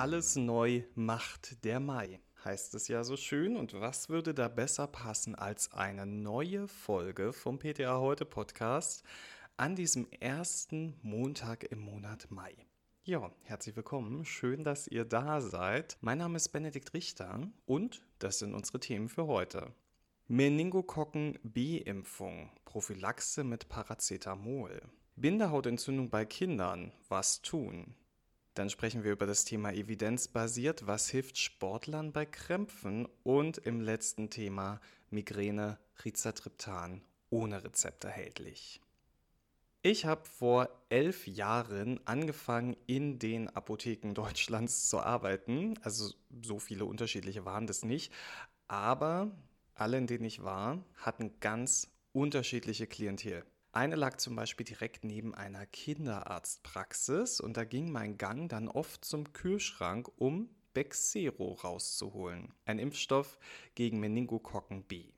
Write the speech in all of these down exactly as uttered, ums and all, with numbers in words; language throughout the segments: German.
Alles neu macht der Mai, heißt es ja so schön. Und was würde da besser passen als eine neue Folge vom P T A Heute Podcast an diesem ersten Montag im Monat Mai? Ja, herzlich willkommen. Schön, dass ihr da seid. Mein Name ist Benedikt Richter und das sind unsere Themen für heute. Meningokokken-B-Impfung, Prophylaxe mit Paracetamol. Bindehautentzündung bei Kindern, was tun? Dann sprechen wir über das Thema evidenzbasiert, was hilft Sportlern bei Krämpfen und im letzten Thema Migräne, Rizatriptan ohne Rezept erhältlich. Ich habe vor elf Jahren angefangen, in den Apotheken Deutschlands zu arbeiten. Also so viele unterschiedliche waren das nicht, aber alle, in denen ich war, hatten ganz unterschiedliche Klientel. Eine lag zum Beispiel direkt neben einer Kinderarztpraxis und da ging mein Gang dann oft zum Kühlschrank, um Bexsero rauszuholen, ein Impfstoff gegen Meningokokken B.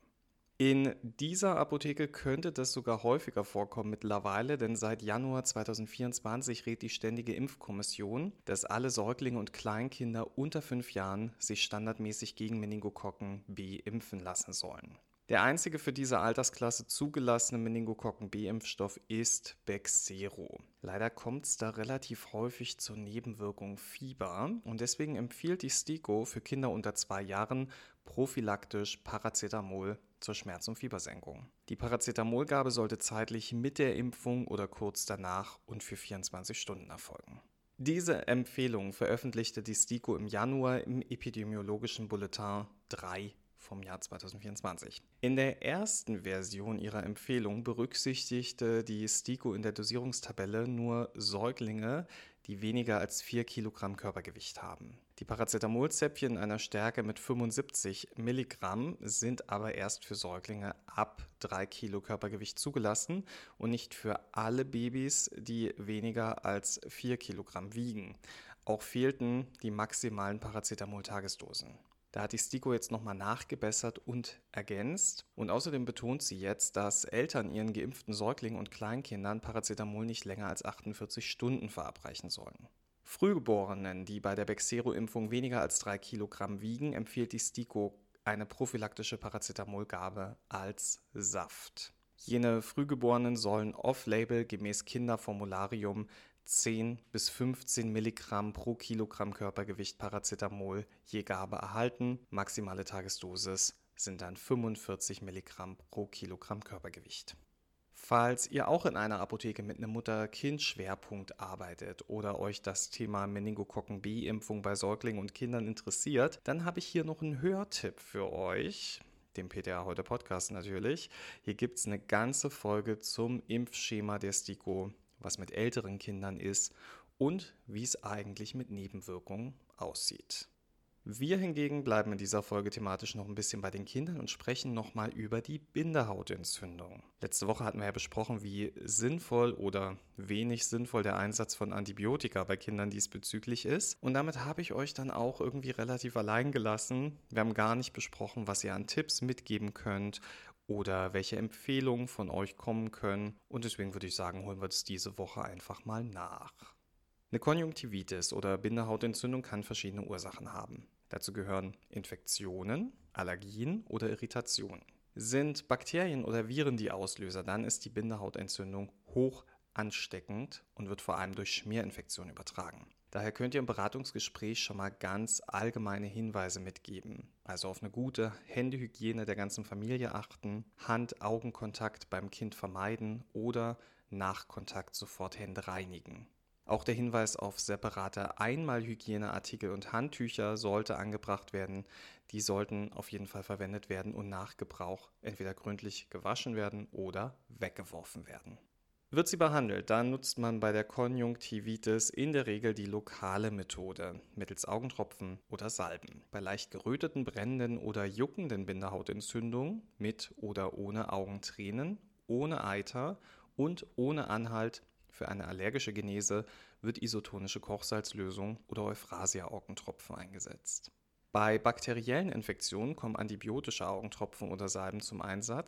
In dieser Apotheke könnte das sogar häufiger vorkommen mittlerweile, denn seit Januar zweitausendvierundzwanzig rät die Ständige Impfkommission, dass alle Säuglinge und Kleinkinder unter fünf Jahren sich standardmäßig gegen Meningokokken B impfen lassen sollen. Der einzige für diese Altersklasse zugelassene Meningokokken-B-Impfstoff ist Bexsero. Leider kommt es da relativ häufig zur Nebenwirkung Fieber und deswegen empfiehlt die STIKO für Kinder unter zwei Jahren prophylaktisch Paracetamol zur Schmerz- und Fiebersenkung. Die Paracetamolgabe sollte zeitlich mit der Impfung oder kurz danach und für vierundzwanzig Stunden erfolgen. Diese Empfehlung veröffentlichte die STIKO im Januar im Epidemiologischen Bulletin drei vom Jahr zweitausendvierundzwanzig. In der ersten Version ihrer Empfehlung berücksichtigte die STIKO in der Dosierungstabelle nur Säuglinge, die weniger als vier Kilogramm Körpergewicht haben. Die Paracetamolzäpfchen in einer Stärke mit fünfundsiebzig Milligramm sind aber erst für Säuglinge ab drei Kilo Körpergewicht zugelassen und nicht für alle Babys, die weniger als vier Kilogramm wiegen. Auch fehlten die maximalen Paracetamol-Tagesdosen. Da hat die STIKO jetzt nochmal nachgebessert und ergänzt. Und außerdem betont sie jetzt, dass Eltern ihren geimpften Säuglingen und Kleinkindern Paracetamol nicht länger als achtundvierzig Stunden verabreichen sollen. Frühgeborenen, die bei der Bexsero-Impfung weniger als drei Kilogramm wiegen, empfiehlt die STIKO eine prophylaktische Paracetamolgabe als Saft. Jene Frühgeborenen sollen off-label gemäß Kinderformularium zehn bis fünfzehn Milligramm pro Kilogramm Körpergewicht Paracetamol je Gabe erhalten. Maximale Tagesdosis sind dann fünfundvierzig Milligramm pro Kilogramm Körpergewicht. Falls ihr auch in einer Apotheke mit einem Mutter-Kind-Schwerpunkt arbeitet oder euch das Thema Meningokokken-B-Impfung bei Säuglingen und Kindern interessiert, dann habe ich hier noch einen Hörtipp für euch. Dem P T A Heute Podcast natürlich. Hier gibt es eine ganze Folge zum Impfschema der STIKO, was mit älteren Kindern ist und wie es eigentlich mit Nebenwirkungen aussieht. Wir hingegen bleiben in dieser Folge thematisch noch ein bisschen bei den Kindern und sprechen nochmal über die Bindehautentzündung. Letzte Woche hatten wir ja besprochen, wie sinnvoll oder wenig sinnvoll der Einsatz von Antibiotika bei Kindern diesbezüglich ist. Und damit habe ich euch dann auch irgendwie relativ allein gelassen. Wir haben gar nicht besprochen, was ihr an Tipps mitgeben könnt oder welche Empfehlungen von euch kommen können. Und deswegen würde ich sagen, holen wir das diese Woche einfach mal nach. Eine Konjunktivitis oder Bindehautentzündung kann verschiedene Ursachen haben. Dazu gehören Infektionen, Allergien oder Irritationen. Sind Bakterien oder Viren die Auslöser, dann ist die Bindehautentzündung hoch ansteckend und wird vor allem durch Schmierinfektionen übertragen. Daher könnt ihr im Beratungsgespräch schon mal ganz allgemeine Hinweise mitgeben. Also auf eine gute Händehygiene der ganzen Familie achten, Hand-Augen-Kontakt beim Kind vermeiden oder nach Kontakt sofort Hände reinigen. Auch der Hinweis auf separate Einmalhygieneartikel und Handtücher sollte angebracht werden. Die sollten auf jeden Fall verwendet werden und nach Gebrauch entweder gründlich gewaschen werden oder weggeworfen werden. Wird sie behandelt, dann nutzt man bei der Konjunktivitis in der Regel die lokale Methode mittels Augentropfen oder Salben. Bei leicht geröteten, brennenden oder juckenden Bindehautentzündungen mit oder ohne Augentränen, ohne Eiter und ohne Anhalt für eine allergische Genese wird isotonische Kochsalzlösung oder Euphrasia-Augentropfen eingesetzt. Bei bakteriellen Infektionen kommen antibiotische Augentropfen oder Salben zum Einsatz.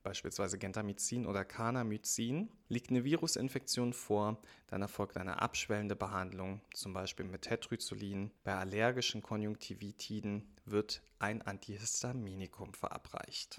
beispielsweise Gentamicin oder Kanamycin, liegt eine Virusinfektion vor, dann erfolgt eine abschwellende Behandlung, zum Beispiel mit Tetracyclin. Bei allergischen Konjunktivitiden wird ein Antihistaminikum verabreicht.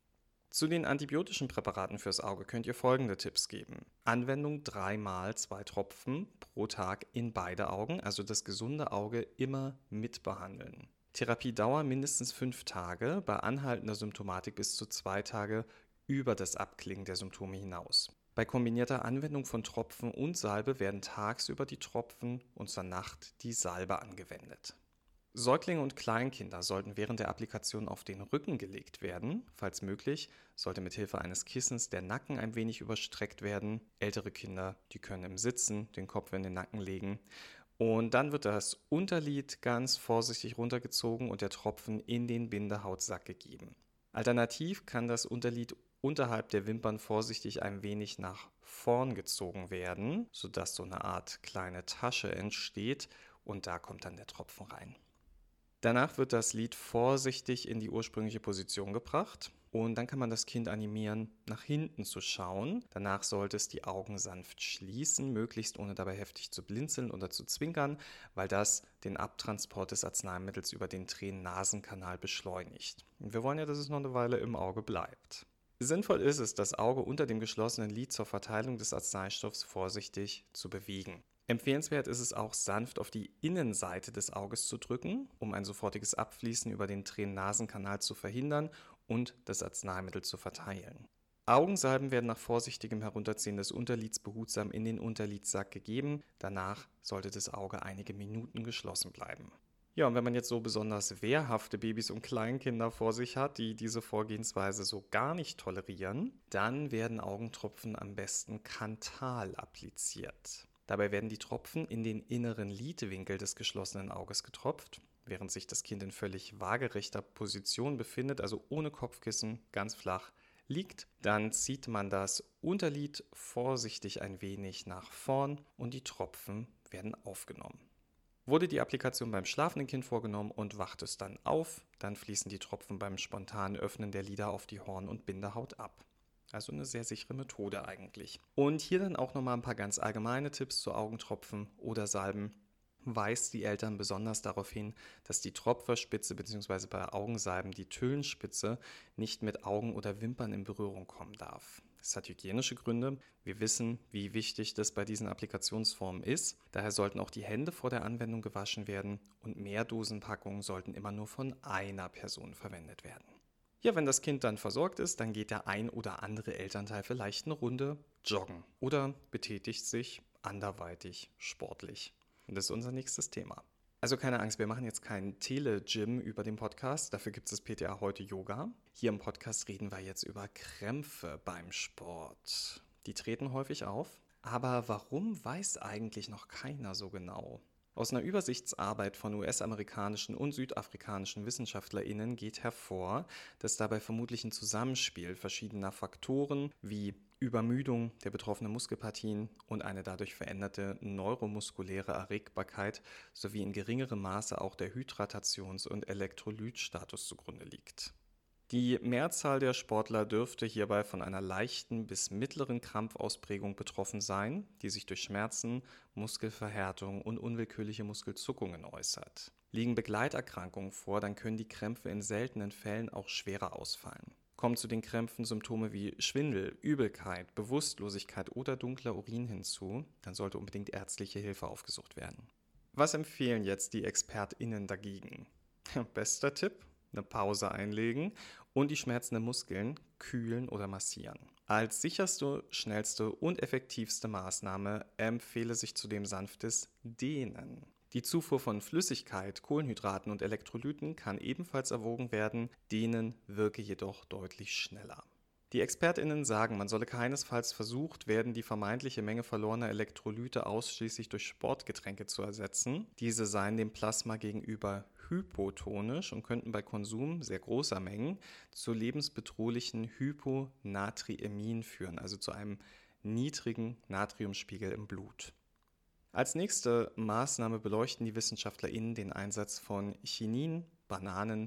Zu den antibiotischen Präparaten fürs Auge könnt ihr folgende Tipps geben. Anwendung dreimal zwei Tropfen pro Tag in beide Augen, also das gesunde Auge immer mitbehandeln. Therapiedauer mindestens fünf Tage, bei anhaltender Symptomatik bis zu zwei Tage über das Abklingen der Symptome hinaus. Bei kombinierter Anwendung von Tropfen und Salbe werden tagsüber die Tropfen und zur Nacht die Salbe angewendet. Säuglinge und Kleinkinder sollten während der Applikation auf den Rücken gelegt werden. Falls möglich, sollte mit Hilfe eines Kissens der Nacken ein wenig überstreckt werden. Ältere Kinder, die können im Sitzen den Kopf in den Nacken legen. Und dann wird das Unterlid ganz vorsichtig runtergezogen und der Tropfen in den Bindehautsack gegeben. Alternativ kann das Unterlid unterhalb der Wimpern vorsichtig ein wenig nach vorn gezogen werden, sodass so eine Art kleine Tasche entsteht und da kommt dann der Tropfen rein. Danach wird das Lid vorsichtig in die ursprüngliche Position gebracht und dann kann man das Kind animieren, nach hinten zu schauen. Danach sollte es die Augen sanft schließen, möglichst ohne dabei heftig zu blinzeln oder zu zwinkern, weil das den Abtransport des Arzneimittels über den Tränen-Nasen-Kanal beschleunigt. Wir wollen ja, dass es noch eine Weile im Auge bleibt. Sinnvoll ist es, das Auge unter dem geschlossenen Lid zur Verteilung des Arzneistoffs vorsichtig zu bewegen. Empfehlenswert ist es auch, sanft auf die Innenseite des Auges zu drücken, um ein sofortiges Abfließen über den Tränen-Nasen-Kanal zu verhindern und das Arzneimittel zu verteilen. Augensalben werden nach vorsichtigem Herunterziehen des Unterlids behutsam in den Unterlidssack gegeben. Danach sollte das Auge einige Minuten geschlossen bleiben. Ja, und wenn man jetzt so besonders wehrhafte Babys und Kleinkinder vor sich hat, die diese Vorgehensweise so gar nicht tolerieren, dann werden Augentropfen am besten kantal appliziert. Dabei werden die Tropfen in den inneren Lidwinkel des geschlossenen Auges getropft, während sich das Kind in völlig waagerechter Position befindet, also ohne Kopfkissen, ganz flach liegt. Dann zieht man das Unterlid vorsichtig ein wenig nach vorn und die Tropfen werden aufgenommen. Wurde die Applikation beim schlafenden Kind vorgenommen und wacht es dann auf, dann fließen die Tropfen beim spontanen Öffnen der Lider auf die Horn- und Bindehaut ab. Also eine sehr sichere Methode eigentlich. Und hier dann auch nochmal ein paar ganz allgemeine Tipps zu Augentropfen oder Salben. Weist die Eltern besonders darauf hin, dass die Tropferspitze bzw. bei Augensalben die Tüllenspitze nicht mit Augen oder Wimpern in Berührung kommen darf. Das hat hygienische Gründe. Wir wissen, wie wichtig das bei diesen Applikationsformen ist. Daher sollten auch die Hände vor der Anwendung gewaschen werden und Mehrdosenpackungen sollten immer nur von einer Person verwendet werden. Ja, wenn das Kind dann versorgt ist, dann geht der ein oder andere Elternteil vielleicht eine Runde joggen oder betätigt sich anderweitig sportlich. Und das ist unser nächstes Thema. Also keine Angst, wir machen jetzt keinen Tele-Gym über den Podcast, dafür gibt es P T A heute Yoga. Hier im Podcast reden wir jetzt über Krämpfe beim Sport. Die treten häufig auf, aber warum weiß eigentlich noch keiner so genau? Aus einer Übersichtsarbeit von U S-amerikanischen und südafrikanischen WissenschaftlerInnen geht hervor, dass dabei vermutlich ein Zusammenspiel verschiedener Faktoren wie Übermüdung der betroffenen Muskelpartien und eine dadurch veränderte neuromuskuläre Erregbarkeit sowie in geringerem Maße auch der Hydratations- und Elektrolytstatus zugrunde liegt. Die Mehrzahl der Sportler dürfte hierbei von einer leichten bis mittleren Krampfausprägung betroffen sein, die sich durch Schmerzen, Muskelverhärtung und unwillkürliche Muskelzuckungen äußert. Liegen Begleiterkrankungen vor, dann können die Krämpfe in seltenen Fällen auch schwerer ausfallen. Kommen zu den Krämpfen Symptome wie Schwindel, Übelkeit, Bewusstlosigkeit oder dunkler Urin hinzu, dann sollte unbedingt ärztliche Hilfe aufgesucht werden. Was empfehlen jetzt die ExpertInnen dagegen? Bester Tipp: eine Pause einlegen und die schmerzenden Muskeln kühlen oder massieren. Als sicherste, schnellste und effektivste Maßnahme empfehle sich zudem sanftes Dehnen. Die Zufuhr von Flüssigkeit, Kohlenhydraten und Elektrolyten kann ebenfalls erwogen werden, Dehnen wirke jedoch deutlich schneller. Die ExpertInnen sagen, man solle keinesfalls versucht werden, die vermeintliche Menge verlorener Elektrolyte ausschließlich durch Sportgetränke zu ersetzen. Diese seien dem Plasma gegenüber hypotonisch und könnten bei Konsum sehr großer Mengen zu lebensbedrohlichen Hyponatriämien führen, also zu einem niedrigen Natriumspiegel im Blut. Als nächste Maßnahme beleuchten die WissenschaftlerInnen den Einsatz von Chinin, Bananen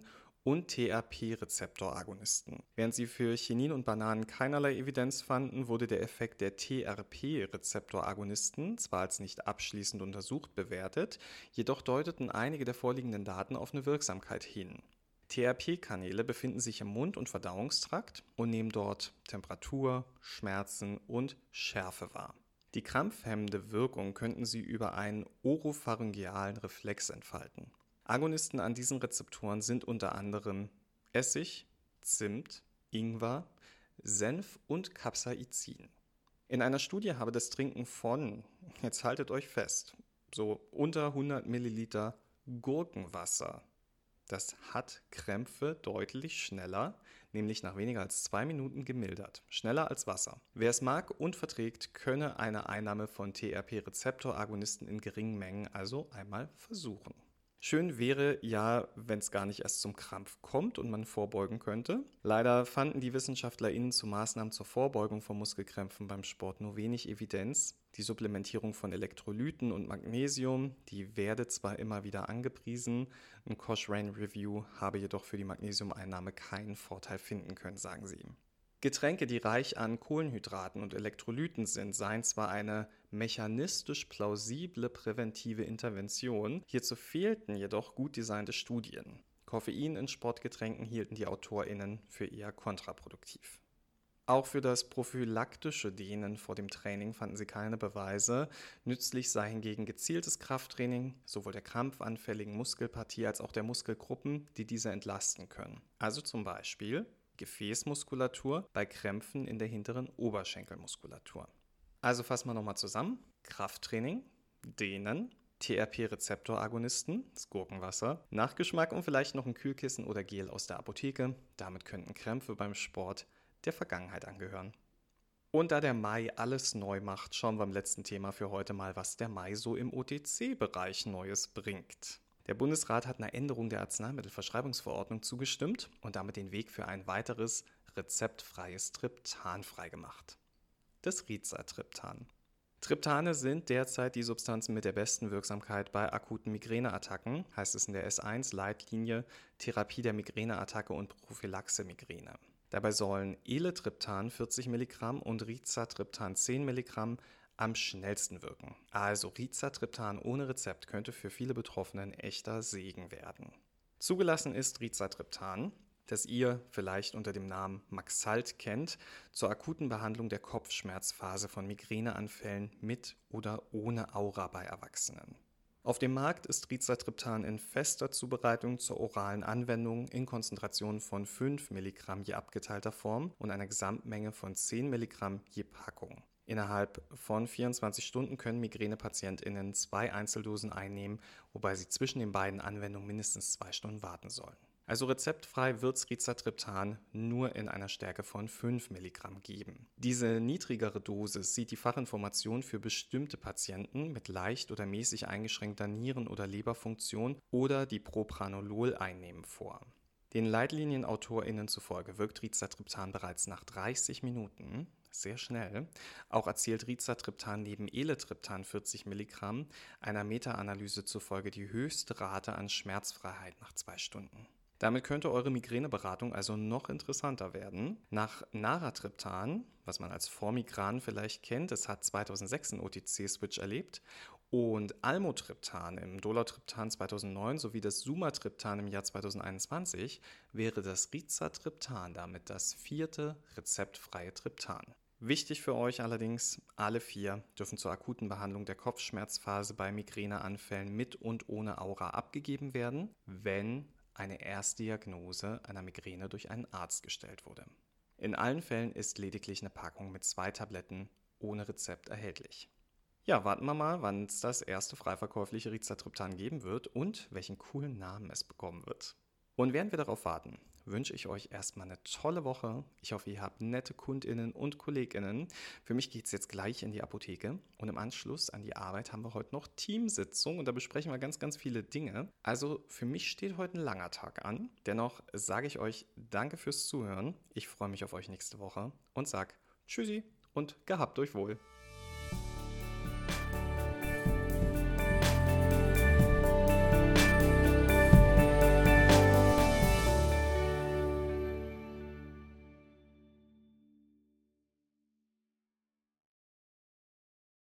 und T R P-Rezeptoragonisten. Während sie für Chinin und Bananen keinerlei Evidenz fanden, wurde der Effekt der T R P-Rezeptoragonisten zwar als nicht abschließend untersucht bewertet, jedoch deuteten einige der vorliegenden Daten auf eine Wirksamkeit hin. T R P-Kanäle befinden sich im Mund- und Verdauungstrakt und nehmen dort Temperatur, Schmerzen und Schärfe wahr. Die krampfhemmende Wirkung könnten sie über einen oropharyngealen Reflex entfalten. Agonisten an diesen Rezeptoren sind unter anderem Essig, Zimt, Ingwer, Senf und Capsaicin. In einer Studie habe das Trinken von, jetzt haltet euch fest, so unter hundert Milliliter Gurkenwasser, das hat Krämpfe deutlich schneller, nämlich nach weniger als zwei Minuten gemildert. Schneller als Wasser. Wer es mag und verträgt, könne eine Einnahme von T R P-Rezeptoragonisten in geringen Mengen also einmal versuchen. Schön wäre ja, wenn es gar nicht erst zum Krampf kommt und man vorbeugen könnte. Leider fanden die WissenschaftlerInnen zu Maßnahmen zur Vorbeugung von Muskelkrämpfen beim Sport nur wenig Evidenz. Die Supplementierung von Elektrolyten und Magnesium, die werde zwar immer wieder angepriesen, ein Cochrane-Review habe jedoch für die Magnesiumeinnahme keinen Vorteil finden können, sagen sie. Getränke, die reich an Kohlenhydraten und Elektrolyten sind, seien zwar eine mechanistisch plausible präventive Intervention, hierzu fehlten jedoch gut designte Studien. Koffein in Sportgetränken hielten die AutorInnen für eher kontraproduktiv. Auch für das prophylaktische Dehnen vor dem Training fanden sie keine Beweise. Nützlich sei hingegen gezieltes Krafttraining, sowohl der krampfanfälligen Muskelpartie als auch der Muskelgruppen, die diese entlasten können. Also zum Beispiel Gefäßmuskulatur bei Krämpfen in der hinteren Oberschenkelmuskulatur. Also fassen wir nochmal zusammen. Krafttraining, Dehnen, T R P-Rezeptoragonisten, das Gurkenwasser, Nachgeschmack und vielleicht noch ein Kühlkissen oder Gel aus der Apotheke. Damit könnten Krämpfe beim Sport der Vergangenheit angehören. Und da der Mai alles neu macht, schauen wir im letzten Thema für heute mal, was der Mai so im O T C-Bereich Neues bringt. Der Bundesrat hat einer Änderung der Arzneimittelverschreibungsverordnung zugestimmt und damit den Weg für ein weiteres rezeptfreies Triptan freigemacht. Das Rizatriptan. Triptane sind derzeit die Substanzen mit der besten Wirksamkeit bei akuten Migräneattacken, heißt es in der S eins Leitlinie Therapie der Migräneattacke und Prophylaxe Migräne. Dabei sollen Eletriptan vierzig Milligramm und Rizatriptan zehn Milligramm am schnellsten wirken. Also Rizatriptan ohne Rezept könnte für viele Betroffene ein echter Segen werden. Zugelassen ist Rizatriptan, das ihr vielleicht unter dem Namen Maxalt kennt, zur akuten Behandlung der Kopfschmerzphase von Migräneanfällen mit oder ohne Aura bei Erwachsenen. Auf dem Markt ist Rizatriptan in fester Zubereitung zur oralen Anwendung in Konzentrationen von fünf Milligramm je abgeteilter Form und einer Gesamtmenge von zehn Milligramm je Packung. Innerhalb von vierundzwanzig Stunden können MigränepatientInnen zwei Einzeldosen einnehmen, wobei sie zwischen den beiden Anwendungen mindestens zwei Stunden warten sollen. Also rezeptfrei wird es Rizatriptan nur in einer Stärke von fünf Milligramm geben. Diese niedrigere Dosis sieht die Fachinformation für bestimmte Patienten mit leicht oder mäßig eingeschränkter Nieren- oder Leberfunktion oder die Propranolol einnehmen vor. Den LeitlinienautorInnen zufolge wirkt Rizatriptan bereits nach dreißig Minuten, sehr schnell. Auch erzielt Rizatriptan neben Eletriptan vierzig Milligramm einer Meta-Analyse zufolge die höchste Rate an Schmerzfreiheit nach zwei Stunden. Damit könnte eure Migräneberatung also noch interessanter werden. Nach Naratriptan, was man als Formigran vielleicht kennt, es hat zweitausendsechs einen O T C-Switch erlebt, und Almotriptan im Dolatriptan zweitausendneun sowie das Sumatriptan im Jahr zweitausendeinundzwanzig wäre das Rizatriptan damit das vierte rezeptfreie Triptan. Wichtig für euch allerdings, alle vier dürfen zur akuten Behandlung der Kopfschmerzphase bei Migräneanfällen mit und ohne Aura abgegeben werden, wenn eine Erstdiagnose einer Migräne durch einen Arzt gestellt wurde. In allen Fällen ist lediglich eine Packung mit zwei Tabletten ohne Rezept erhältlich. Ja, warten wir mal, wann es das erste freiverkäufliche Rizatriptan geben wird und welchen coolen Namen es bekommen wird. Und während wir darauf warten, wünsche ich euch erstmal eine tolle Woche. Ich hoffe, ihr habt nette KundInnen und KollegInnen. Für mich geht es jetzt gleich in die Apotheke und im Anschluss an die Arbeit haben wir heute noch Teamsitzung und da besprechen wir ganz, ganz viele Dinge. Also für mich steht heute ein langer Tag an. Dennoch sage ich euch danke fürs Zuhören. Ich freue mich auf euch nächste Woche und sage Tschüssi und gehabt euch wohl.